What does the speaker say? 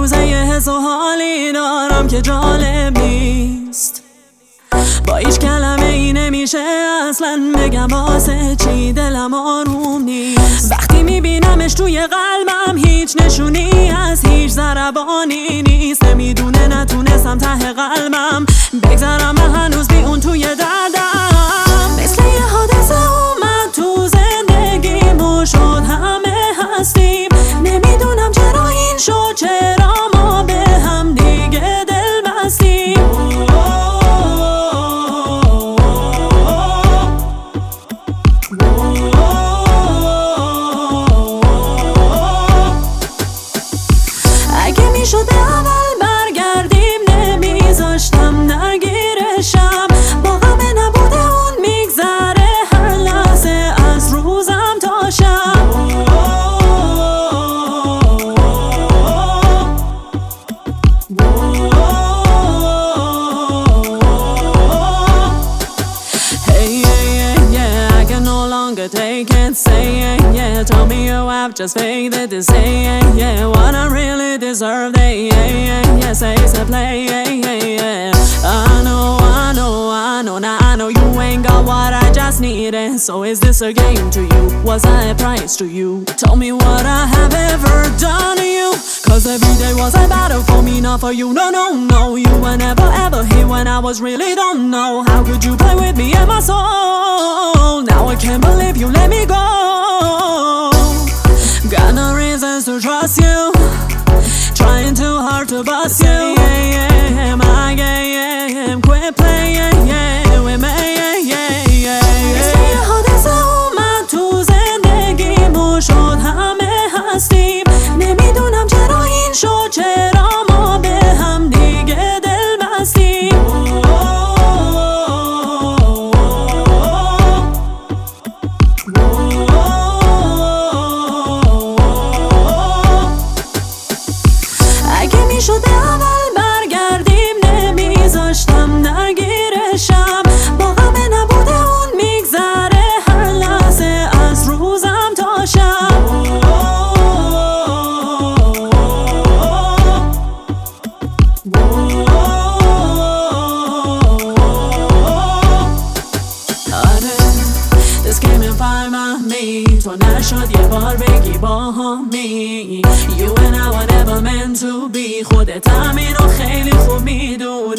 روزه یه حس و حالی دارم که جالب نیست. با هیچ کلمه ای نمیشه اصلا بگم واسه چی دلم آروم نیست. وقتی میبینمش توی قلبم هیچ نشونی از هیچ ضربانی نیست. نمیدونه نتونستم ته قلبم بگذرم و هنوز بی اون توی دردم. مثل یه حادثه اومد تو زندگیم و شد همه هستیم. نمیدونم چرا این شد، چرا ما به هم دیگه دل بستیم. اگه میشد اول برگردیم نمیذاشتم درگیرشم. با غم نبوده اون میگذره هر لحظه از روزم تا شب. Take it, say yeah. Tell me you have just faked it to say yeah. What I really deserve, yeah. Say it's a play, yeah. I know, now I know you ain't got what I just needed. So is this a game to you? Was I a prize to you? Tell me what I have ever done to you. Cause every day was a battle for me, not for you. No, you were never ever here when I was really don't know. How could you play with me and my soul? Now I can't believe you let me go. Got no reasons to trust you. Trying too hard to bust you. My game, quit playing with me. مثل یه حادثه اومد تو زندگیم و شد همه هستیم. نمیدونم چرا این شد، چرا ما به هم دیگه دل بستیم. اگه میشد اول برگردیم نمیذاشتم درگیرشم. با غم نبوده اون میگذره هر لحظه از روزم تا شب. This came in find me تو نشد یه بار بگی با همی. You and I were never meant to be. خودت همین رو خیلی خوب میدونی.